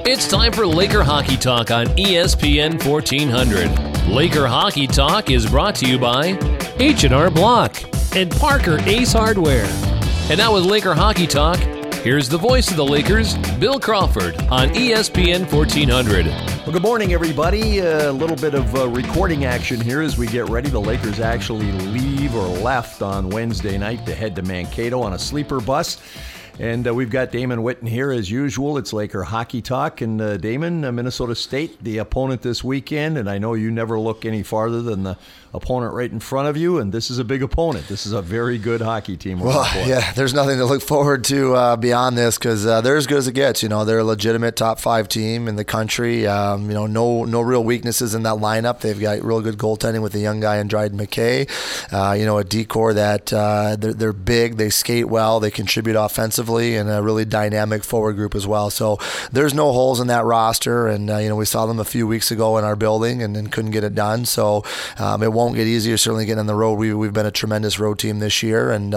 It's time for Laker Hockey Talk on ESPN 1400. Laker Hockey Talk is brought to you by H&R Block and Parker Ace Hardware. And now with Laker Hockey Talk, here's the voice of the Lakers, Bill Crawford, on ESPN 1400. Well, good morning, everybody. A little bit of recording action here as we get ready. The Lakers actually leave or left on Wednesday night to head to Mankato on a sleeper bus. And we've got Damon Witten here as usual. It's Laker Hockey Talk. And Damon, Minnesota State, the opponent this weekend. And I know you never look any farther than the opponent right in front of you. And this is a big opponent. This is a very good hockey team. Well, yeah, there's nothing to look forward to beyond this because they're as good as it gets. You know, they're a legitimate top 5 team in the country. No real weaknesses in that lineup. They've got real good goaltending with the young guy in Dryden McKay. A decor that they're big. They skate well. They contribute offensively. And a really dynamic forward group as well. So there's no holes in that roster. And, we saw them a few weeks ago in our building and couldn't get it done. So it won't get easier, certainly getting on the road. We've been a tremendous road team this year. And,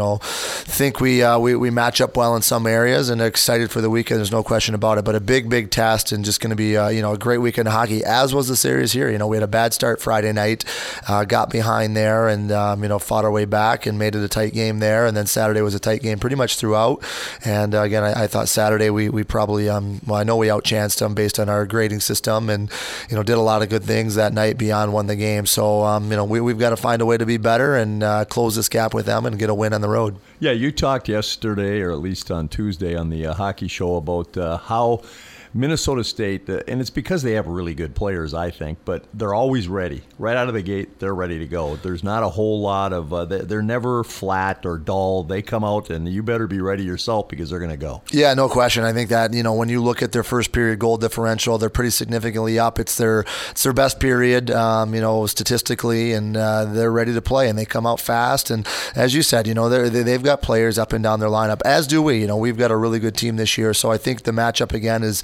think we match up well in some areas and excited for the weekend. There's no question about it. But a big, big test and just going to be, a great weekend of hockey, as was the series here. We had a bad start Friday night, got behind there and, fought our way back and made it a tight game there. And then Saturday was a tight game pretty much throughout. And again, I thought Saturday we probably, I know we outchanced them based on our grading system and, did a lot of good things that night beyond won the game. So, we've got to find a way to be better and close this gap with them and get a win on the road. Yeah, you talked yesterday, or at least on Tuesday on the hockey show about how Minnesota State, and it's because they have really good players, I think, but they're always ready. Right out of the gate, they're ready to go. There's not a whole lot of, they're never flat or dull. They come out, and you better be ready yourself because they're going to go. Yeah, no question. I think that, when you look at their first period goal differential, they're pretty significantly up. It's their best period, statistically, and they're ready to play, and they come out fast. And as you said, they've got players up and down their lineup, as do we. We've got a really good team this year, so I think the matchup, again, is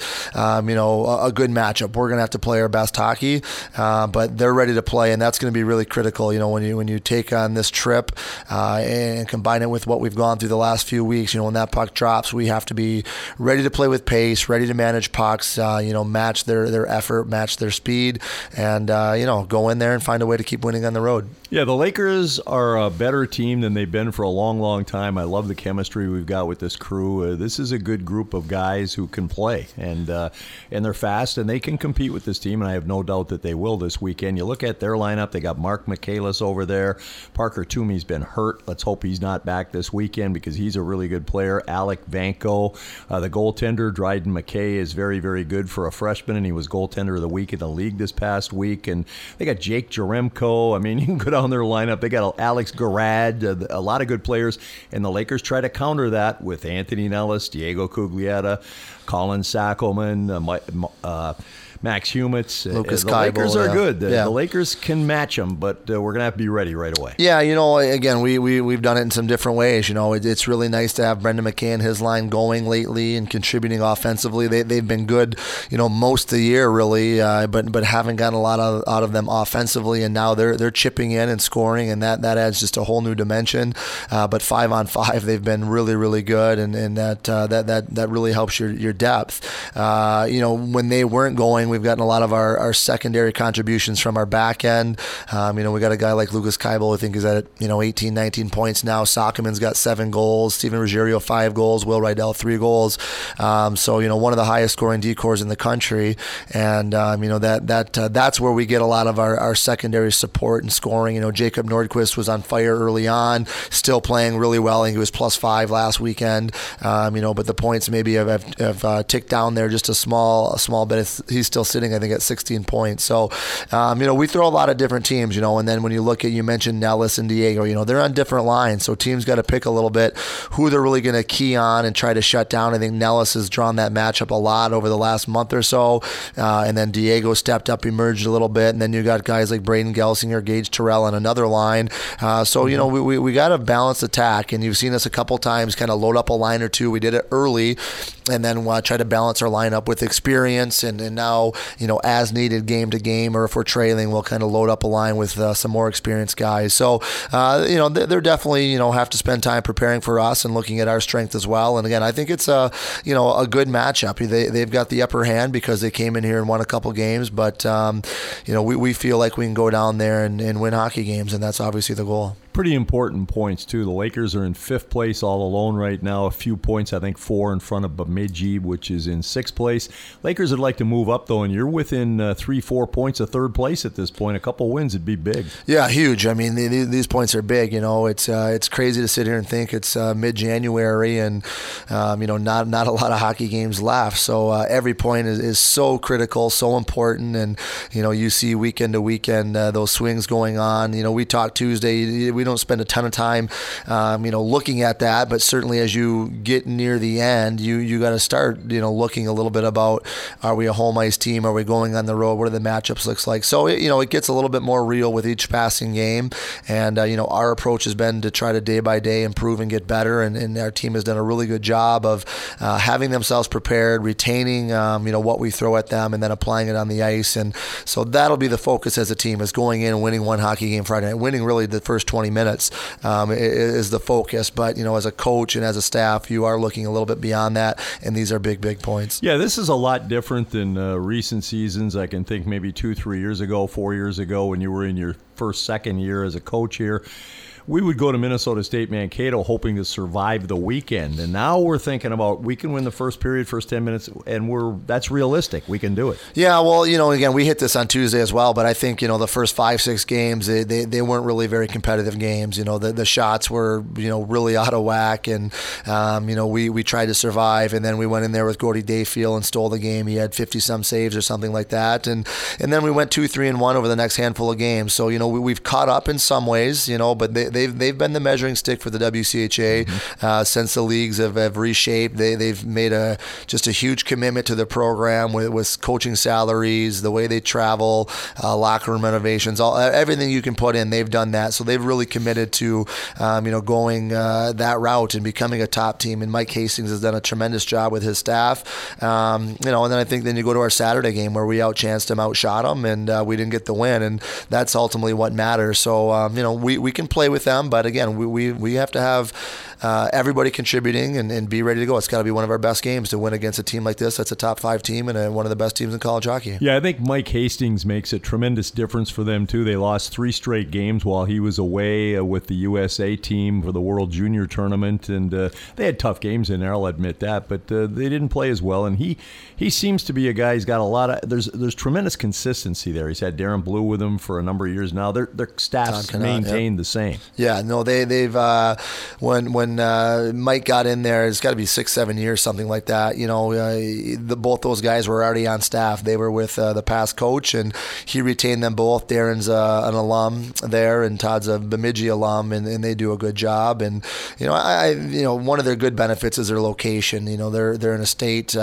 a good matchup. We're going to have to play our best hockey, but they're ready to play, and that's going to be really critical. When you take on this trip and combine it with what we've gone through the last few weeks, when that puck drops, we have to be ready to play with pace, ready to manage pucks, match their effort, match their speed, and go in there and find a way to keep winning on the road. Yeah, the Lakers are a better team than they've been for a long, long time. I love the chemistry we've got with this crew. This is a good group of guys who can play, and they're fast, and they can compete with this team, and I have no doubt that they will this weekend. You look at their lineup, they got Mark Michaelis over there. Parker Toomey's been hurt. Let's hope he's not back this weekend because he's a really good player. Alec Vanko, the goaltender, Dryden McKay, is very, very good for a freshman, and he was goaltender of the week in the league this past week. And they got Jake Jaremko. I mean, you can go down their lineup. They got Alex Garrad, a lot of good players, and the Lakers try to counter that with Anthony Nellis, Diego Cuglietta, Colin Sackelman, Max Humitz. Lucas The Keibel, Lakers are good. Yeah. The Lakers can match them, but we're going to have to be ready right away. Yeah, again, we've done it in some different ways. It's really nice to have Brendan McKay and his line going lately and contributing offensively. They've been good, most of the year really, but haven't gotten a lot out of them offensively, and now they're chipping in and scoring, and that adds just a whole new dimension. But 5-on-5, they've been really, really good, and that really helps your depth. When they weren't going, we've gotten a lot of our secondary contributions from our back end. We got a guy like Lucas Keibel, I think is at 18, 19 points now. Sockerman's got 7 goals. Steven Ruggiero 5 goals. Will Rydell 3 goals. So one of the highest scoring decors in the country, and that's where we get a lot of our secondary support and scoring. Jacob Nordquist was on fire early on, still playing really well. I think he was +5 last weekend. But the points maybe have ticked down there just a small bit. He's still sitting, I think, at 16 points. So, we throw a lot of different teams, and then when you look at, you mentioned Nellis and Diego, they're on different lines. So teams got to pick a little bit who they're really going to key on and try to shut down. I think Nellis has drawn that matchup a lot over the last month or so. And then Diego stepped up, emerged a little bit. And then you got guys like Braden Gelsinger, Gage Terrell on another line. We got a balanced attack, and you've seen us a couple times kind of load up a line or two. We did it early and then try to balance our lineup with experience. And now, go, as needed game to game, or if we're trailing, we'll kind of load up a line with some more experienced guys. So, they're definitely, have to spend time preparing for us and looking at our strength as well. And again, I think it's a good matchup. They've got the upper hand because they came in here and won a couple games, but we feel like we can go down there and win hockey games, and that's obviously the goal. Pretty important points, too. The Lakers are in 5th place all alone right now. A few points, I think 4 in front of Bemidji, which is in 6th place. Lakers would like to move up, though, and you're within 3-4 points of 3rd place at this point. A couple wins would be big. Yeah, huge. I mean, these points are big. It's crazy to sit here and think it's mid-January and, not a lot of hockey games left. So every point is so critical, so important. And, you see weekend to weekend those swings going on. We talked Tuesday. We don't spend a ton of time, looking at that, but certainly as you get near the end, you got to start, looking a little bit about, are we a home ice team? Are we going on the road? What do the matchups looks like? So, it gets a little bit more real with each passing game. And, our approach has been to try to day by day improve and get better. And our team has done a really good job of having themselves prepared, retaining, what we throw at them, and then applying it on the ice. And so that'll be the focus as a team, is going in and winning one hockey game Friday night, winning really the first 20 minutes is the focus. But, as a coach and as a staff, you are looking a little bit beyond that, and these are big points. Yeah, this is a lot different than recent seasons. I can think maybe 2-3 years ago, 4 years ago, when you were in your second year as a coach here. We would go to Minnesota State Mankato hoping to survive the weekend. And now we're thinking about, we can win the first period, first 10 minutes, and that's realistic. We can do it. Yeah, well, again, we hit this on Tuesday as well, but I think, the first 5-6 games, they weren't really very competitive games. The shots were, really out of whack, and, we tried to survive, and then we went in there with Gordy Dayfield and stole the game. He had 50-some saves or something like that. And then we went 2-3-1 over the next handful of games. So, we've caught up in some ways, but they've been the measuring stick for the WCHA since the leagues have reshaped. They've made just a huge commitment to the program with coaching salaries, the way they travel, locker room renovations, everything you can put in. They've done that, so they've really committed to going that route and becoming a top team. And Mike Hastings has done a tremendous job with his staff. And then I think then you go to our Saturday game where we outchanced them, outshot them, and we didn't get the win, and that's ultimately what matters. So we can play with them, but again, we have to have everybody contributing and be ready to go. It's got to be one of our best games to win against a team like this. That's a top 5 team and one of the best teams in college hockey. Yeah, I think Mike Hastings makes a tremendous difference for them too. They lost 3 straight games while he was away with the USA team for the World Junior Tournament, and they had tough games in there, I'll admit that, but they didn't play as well. And he seems to be a guy. He's got a lot of there's tremendous consistency there. He's had Darren Blue with him for a number of years now. Their staff's maintained the same. Yeah, no, they've when Mike got in there, it's got to be 6-7 years, something like that. Both those guys were already on staff. They were with the past coach, and he retained them both. Darren's an alum there, and Todd's a Bemidji alum, and they do a good job. And one of their good benefits is their location. They're in a state,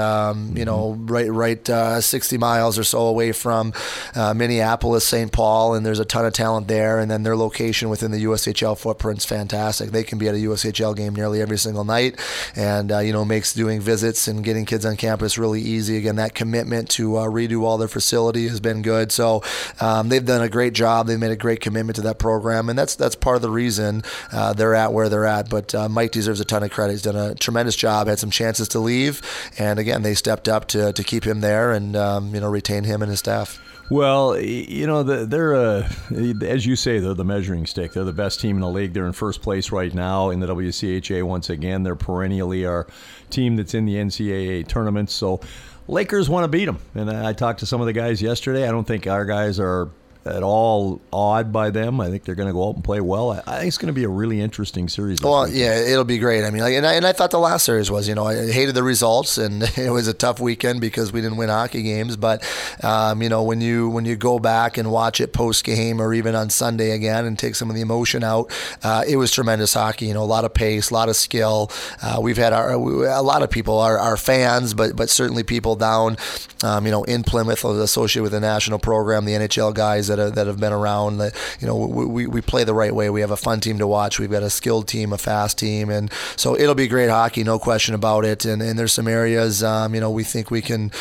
right 60 miles or so away from Minneapolis, St. Paul, and there's a ton of talent there. And then their location within the USHL footprint's fantastic. They can be at a USHL game nearly every single night, and makes doing visits and getting kids on campus really easy. Again, that commitment to redo all their facility has been good. So they've done a great job. They've made a great commitment to that program, and that's part of the reason they're at where they're at. But Mike deserves a ton of credit. He's done a tremendous job. Had some chances to leave, and again, they stepped up to keep him there and retain him and his staff. Well, they're, as you say, they're the measuring stick. They're the best team in the league. They're in first place right now in the WCHA once again. They're perennially our team that's in the NCAA tournament. So Lakers want to beat them. And I talked to some of the guys yesterday. I don't think our guys are at all awed by them. I think they're going to go out and play well. I think it's going to be a really interesting series. Well, yeah, it'll be great. I mean, and I thought the last series was, I hated the results, and it was a tough weekend because we didn't win hockey games. But when you go back and watch it post game or even on Sunday again and take some of the emotion out, it was tremendous hockey. A lot of pace, a lot of skill. We've had a lot of people, our fans, but certainly people down, in Plymouth associated with the national program, the NHL guys that have been around. That, we play the right way. We have a fun team to watch. We've got a skilled team, a fast team, and so it'll be great hockey, no question about it. And there's some areas, we think we can,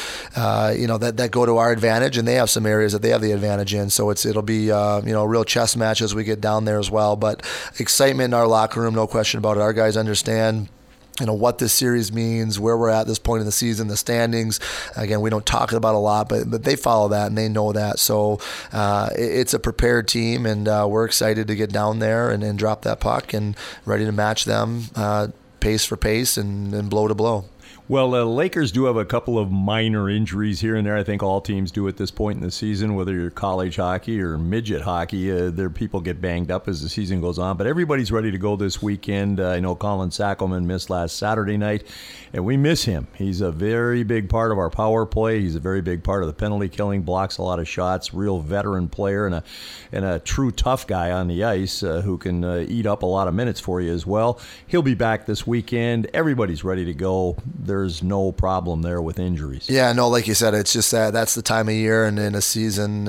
that go to our advantage, and they have some areas that they have the advantage in. So it'll be a real chess match as we get down there as well. But excitement in our locker room, no question about it. Our guys understand what this series means, where we're at this point in the season, the standings. Again, we don't talk about a lot, but they follow that and they know that. So it's a prepared team, and we're excited to get down there and drop that puck and ready to match them pace for pace and blow to blow. Well, the Lakers do have a couple of minor injuries here and there. I think all teams do at this point in the season, whether you're college hockey or midget hockey. Their people get banged up as the season goes on. But everybody's ready to go this weekend. I know Colin Sackelman missed last Saturday night, and we miss him. He's a very big part of our power play. He's a very big part of the penalty killing, blocks a lot of shots, real veteran player, and a true tough guy on the ice who can eat up a lot of minutes for you as well. He'll be back this weekend. Everybody's ready to go. There's no problem there with injuries. Yeah, no, like you said, it's just that's the time of year, and in a season,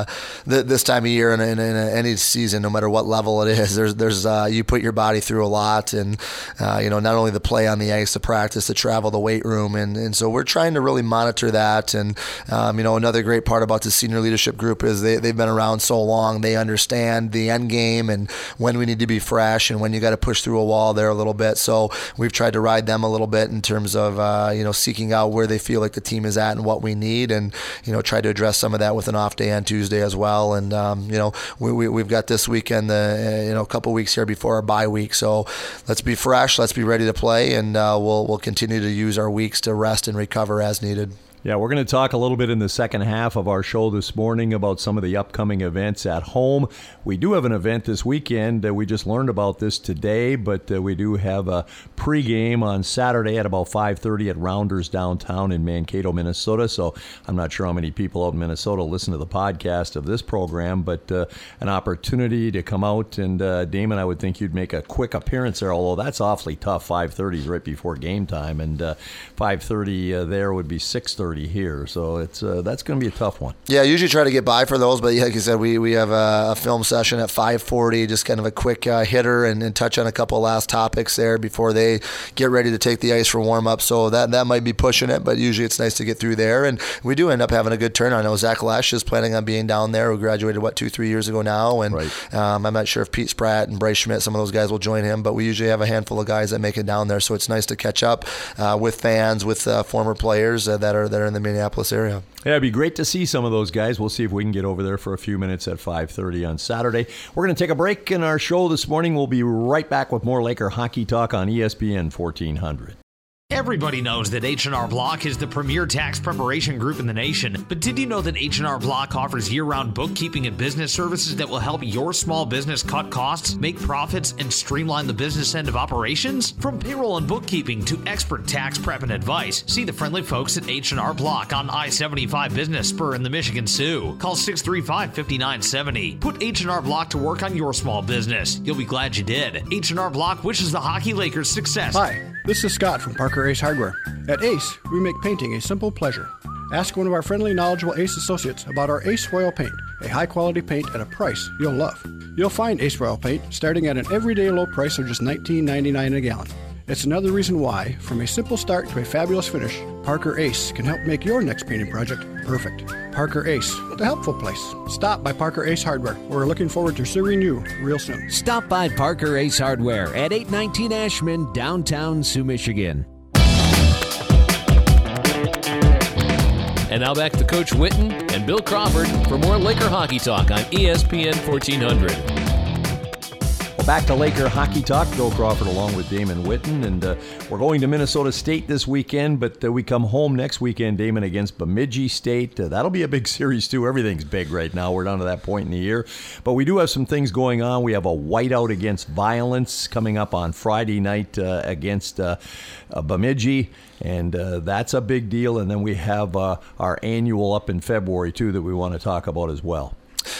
this time of year, and in any season, no matter what level it is, there's you put your body through a lot, and not only the play on the ice, the practice, the travel, the weight room, and so we're trying to really monitor that. And another great part about the senior leadership group is they've been around so long, they understand the end game and when we need to be fresh and when you got to push through a wall there a little bit. So we've tried to ride them a little bit in terms of seeking out where they feel like the team is at and what we need, and try to address some of that with an off day on Tuesday as well. And we've got this weekend, a couple weeks here before our bye week, so let's be fresh, let's be ready to play, and we'll continue to use our weeks to rest and recover as needed. Yeah, we're going to talk a little bit in the second half of our show this morning about some of the upcoming events at home. We do have an event this weekend. We just learned about this today, but we do have a pregame on Saturday at about 5:30 at Rounders downtown in Mankato, Minnesota. So I'm not sure how many people out in Minnesota listen to the podcast of this program, but an opportunity to come out. And Damon, I would think you'd make a quick appearance there, although that's awfully tough. 5:30 is right before game time, and 5:30 there would be 6:30 here, so it's that's going to be a tough one. Yeah, I usually try to get by for those, but like you said, we have a film session at 5:40, just kind of a quick hitter and touch on a couple of last topics there before they get ready to take the ice for warm-up, so that might be pushing it, but usually it's nice to get through there, and we do end up having a good turnout. I know Zach Lesh is planning on being down there, who graduated, 2-3 years ago now, and right. I'm not sure if Pete Spratt and Bryce Schmidt, some of those guys will join him, but we usually have a handful of guys that make it down there, so it's nice to catch up with fans, with former players that are in the Minneapolis area. Yeah, it'd be great to see some of those guys. We'll see if we can get over there for a few minutes at 5:30 on Saturday. We're going to take a break in our show this morning. We'll be right back with more Laker Hockey Talk on ESPN 1400. Everybody knows that H&R Block is the premier tax preparation group in the nation. But did you know that H&R Block offers year-round bookkeeping and business services that will help your small business cut costs, make profits, and streamline the business end of operations? From payroll and bookkeeping to expert tax prep and advice, see the friendly folks at H&R Block on I-75 Business Spur in the Michigan Sioux. Call 635-5970. Put H&R Block to work on your small business. You'll be glad you did. H&R Block wishes the Hockey Lakers success. Hi, this is Scott from Parker Ace Hardware. At Ace, we make painting a simple pleasure. Ask one of our friendly, knowledgeable Ace associates about our Ace Royal Paint, a high-quality paint at a price you'll love. You'll find Ace Royal Paint starting at an everyday low price of just $19.99 a gallon. It's another reason why, from a simple start to a fabulous finish, Parker Ace can help make your next painting project perfect. Parker Ace, the helpful place. Stop by Parker Ace Hardware. We're looking forward to serving you real soon. Stop by Parker Ace Hardware at 819 Ashman, downtown Sioux, Michigan. And now back to Coach Witten and Bill Crawford for more Laker Hockey Talk on ESPN 1400. Back to Laker Hockey Talk. Bill Crawford along with Damon Witten. And we're going to Minnesota State this weekend, but we come home next weekend, Damon, against Bemidji State. That'll be a big series, too. Everything's big right now. We're down to that point in the year. But we do have some things going on. We have a whiteout against violence coming up on Friday night against Bemidji. And that's a big deal. And then we have our annual up in February, too, that we want to talk about as well.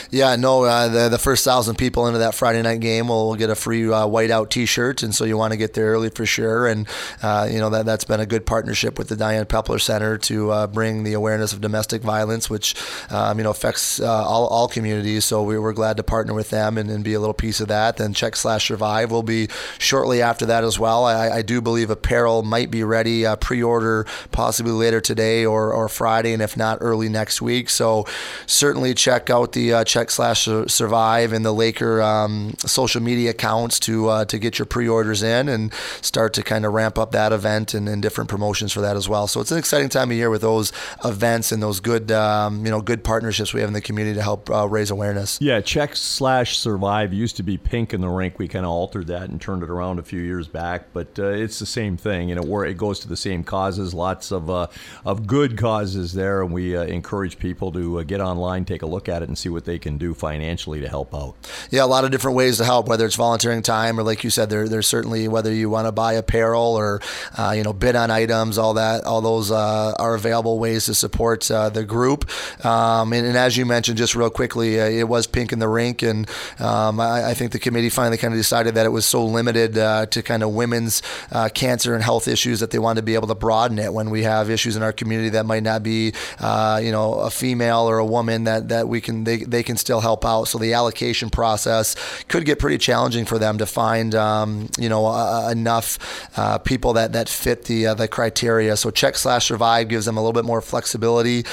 Yeah, no, the first 1,000 people into that Friday night game will get a free whiteout T-shirt, and so you want to get there early for sure. And that's been a good partnership with the Diane Pepler Center to bring the awareness of domestic violence, which affects all communities. So we're glad to partner with them and be a little piece of that. Then Check/Survive will be shortly after that as well. I do believe apparel might be ready, pre-order possibly later today or Friday, and if not, early next week. So certainly check out the Check/Survive and the Laker social media accounts to get your pre-orders in and start to kind of ramp up that event and different promotions for that as well. So it's an exciting time of year with those events and those good good partnerships we have in the community to help raise awareness. Yeah, Check/Survive used to be pink in the rink. We kind of altered that and turned it around a few years back, but it's the same thing. Where it goes to the same causes, lots of good causes there, and we encourage people to get online, take a look at it, and see what they can do financially to help out. Yeah, a lot of different ways to help, whether it's volunteering time or, like you said, there's certainly whether you want to buy apparel or bid on items, all those are available ways to support the group. And as you mentioned, just real quickly, it was pink in the rink, and I think the committee finally kind of decided that it was so limited to kind of women's cancer and health issues that they wanted to be able to broaden it when we have issues in our community that might not be a female or a woman that they can still help out. So the allocation process could get pretty challenging for them to find enough people that fit the criteria. So Check/Survive gives them a little bit more flexibility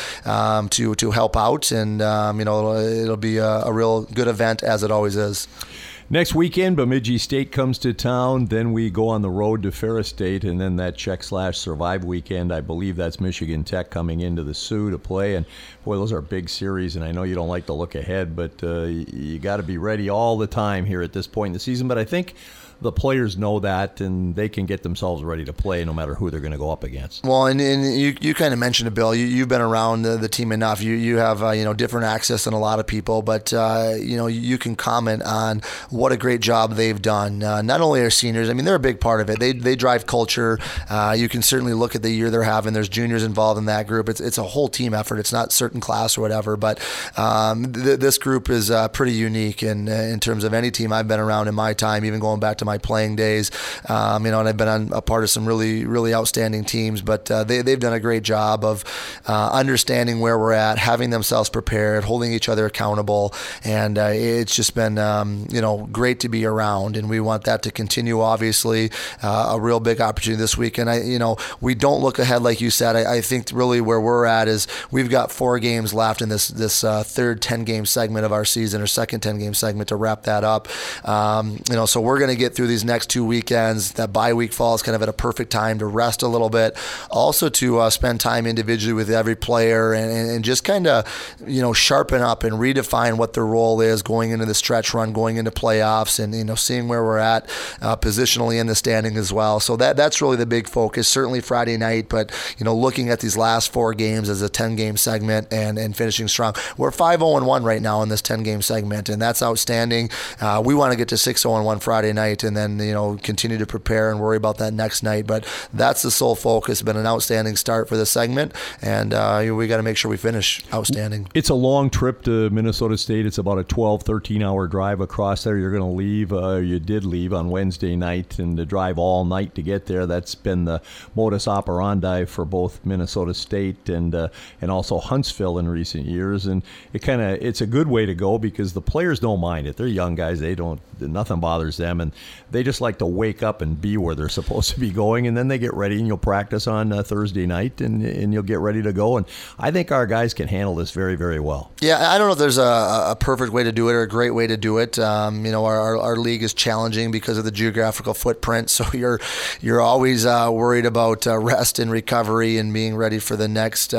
to help out, and it'll be a real good event, as it always is. Next weekend, Bemidji State comes to town. Then we go on the road to Ferris State, and then that Check/Survive weekend, I believe that's Michigan Tech coming into the Sioux to play. And boy, those are big series, and I know you don't like to look ahead, but you got to be ready all the time here at this point in the season. But I think the players know that, and they can get themselves ready to play no matter who they're going to go up against. Well, and you kind of mentioned it, Bill. You've been around the team enough. You have different access than a lot of people, but you can comment on what a great job they've done. Not only are seniors, I mean, they're a big part of it. They drive culture. You can certainly look at the year they're having. There's juniors involved in that group. It's a whole team effort. It's not certain class or whatever, but this group is pretty unique in terms of any team I've been around in my time, even going back to my playing days, and I've been on a part of some really, really outstanding teams, but they've done a great job of understanding where we're at, having themselves prepared, holding each other accountable, and it's just been, great to be around, and we want that to continue, obviously. A real big opportunity this week, and we don't look ahead, like you said. I think really where we're at is we've got 4 games left in this third 10-game segment of our season, or second 10-game segment, to wrap that up. So we're going to get through these next 2 weekends. That bye week falls kind of at a perfect time to rest a little bit, also to spend time individually with every player and just kind of sharpen up and redefine what their role is going into the stretch run, going into playoffs, and seeing where we're at positionally in the standing as well. So that's really the big focus, certainly Friday night, but looking at these last 4 games as a 10-game segment and finishing strong. We're 5-0-1 right now in this 10-game segment, and that's outstanding. We want to get to 6-0-1 Friday night, and then continue to prepare and worry about that next night. But that's the sole focus. It's been an outstanding start for this segment, and we got to make sure we finish outstanding. It's a long trip to Minnesota State. It's about a 12-13-hour drive across there. You're going to leave. You did leave on Wednesday night, and to drive all night to get there. That's been the modus operandi for both Minnesota State and also Huntsville in recent years. And it's a good way to go because the players don't mind it. They're young guys. Nothing bothers them, and they just like to wake up and be where they're supposed to be going, and then they get ready, and you'll practice on Thursday night, and you'll get ready to go. And I think our guys can handle this very, very well. Yeah, I don't know if there's a perfect way to do it or a great way to do it. Our league is challenging because of the geographical footprint, so you're always worried about rest and recovery and being ready for the next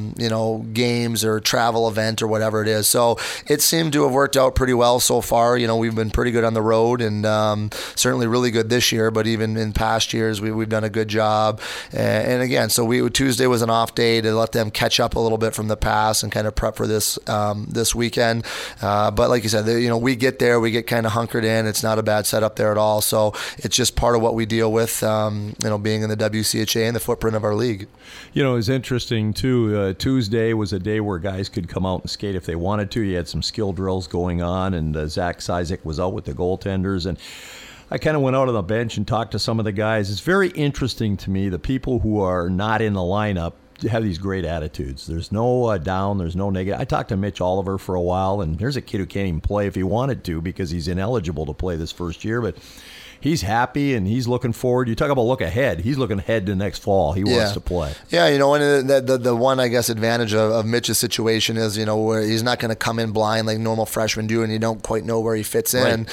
games or travel event or whatever it is. So it seemed to have worked out pretty well so far. We've been pretty good on the road, and certainly really good this year, but even in past years, we've done a good job. And again, so Tuesday was an off day to let them catch up a little bit from the past and kind of prep for this weekend. But like you said, we get there, we get kind of hunkered in. It's not a bad setup there at all. So it's just part of what we deal with, being in the WCHA and the footprint of our league. It's interesting, too. Tuesday was a day where guys could come out and skate if they wanted to. You had some skill drills going on, and Zach Sizek was out with the goaltenders. And I kind of went out on the bench and talked to some of the guys. It's very interesting to me, the people who are not in the lineup have these great attitudes. There's no down, there's no negative. I talked to Mitch Oliver for a while, and here's a kid who can't even play if he wanted to because he's ineligible to play this first year, but he's happy and he's looking forward. You talk about look ahead. He's looking ahead to next fall. He wants to play. Yeah, and the one, I guess, advantage of Mitch's situation is, where he's not going to come in blind like normal freshmen do, and you don't quite know where he fits in.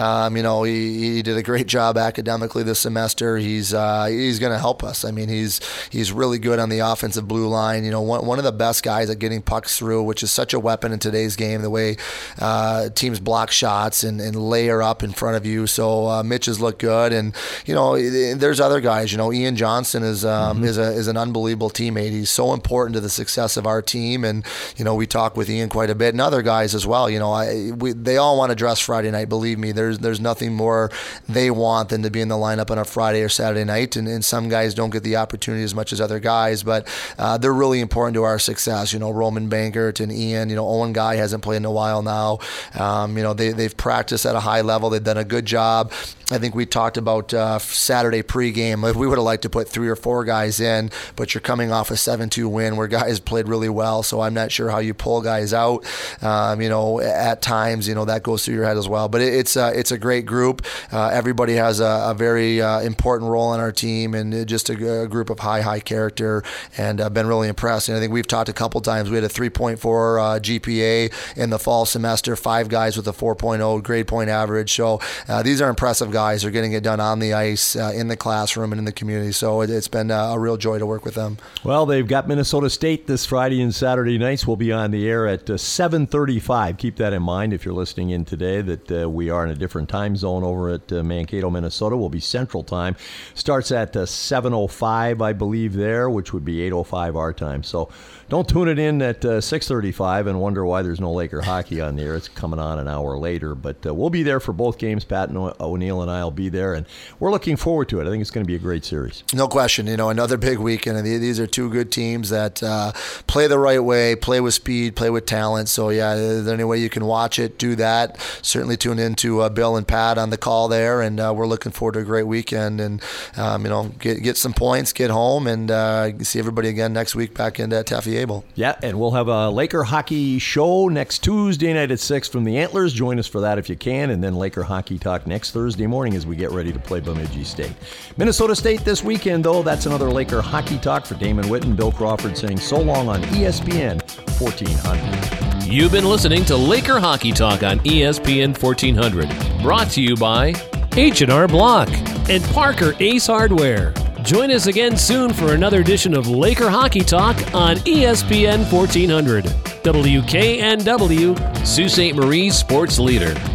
He did a great job academically this semester. He's going to help us. I mean, he's really good on the offensive blue line. One of the best guys at getting pucks through, which is such a weapon in today's game, the way teams block shots and layer up in front of you. So Mitch is look good, and there's other guys. Ian Johnson is an unbelievable teammate. He's so important to the success of our team, and we talk with Ian quite a bit, and other guys as well. They all want to dress Friday night. Believe me, there's nothing more they want than to be in the lineup on a Friday or Saturday night, and some guys don't get the opportunity as much as other guys, but they're really important to our success. Roman Bankert and Ian. Owen Guy hasn't played in a while now. They've practiced at a high level. They've done a good job. I think we talked about Saturday pregame. We would have liked to put 3 or 4 guys in, but you're coming off a 7-2 win where guys played really well, so I'm not sure how you pull guys out. At times, that goes through your head as well. But it's a great group. Everybody has a very important role on our team, and just a group of high character, and I've been really impressed. And I think we've talked a couple times. We had a 3.4 GPA in the fall semester, 5 guys with a 4.0 grade point average. So these are impressive guys. Are getting it done on the ice, in the classroom, and in the community. So it's been a real joy to work with them. Well, they've got Minnesota State this Friday and Saturday nights. We'll be on the air at 7:35. Keep that in mind if you're listening in today, that we are in a different time zone over at Mankato, Minnesota. We'll be Central Time. Starts at 7:05, I believe, there, which would be 8:05 our time. So don't tune it in at 6:35 and wonder why there's no Laker hockey on the air. It's coming on an hour later. But we'll be there for both games. Pat and O'Neill and I will be there, and we're looking forward to it. I think it's going to be a great series. No question. Another big weekend. These are 2 good teams that play the right way, play with speed, play with talent. So, yeah, if there's any way you can watch it, do that. Certainly tune in to Bill and Pat on the call there, and we're looking forward to a great weekend. And, get some points, get home, and see everybody again next week back in Taffy-Able. Yeah, and we'll have a Laker hockey show next Tuesday night at 6 from the Antlers. Join us for that if you can, and then Laker Hockey Talk next Thursday morning as we get ready to play Bemidji State. Minnesota State this weekend, though. That's another Laker Hockey Talk. For Damon Witten, Bill Crawford saying so long on ESPN 1400. You've been listening to Laker Hockey Talk on ESPN 1400. Brought to you by H&R Block and Parker Ace Hardware. Join us again soon for another edition of Laker Hockey Talk on ESPN 1400. WKNW, Sault Ste. Marie's sports leader.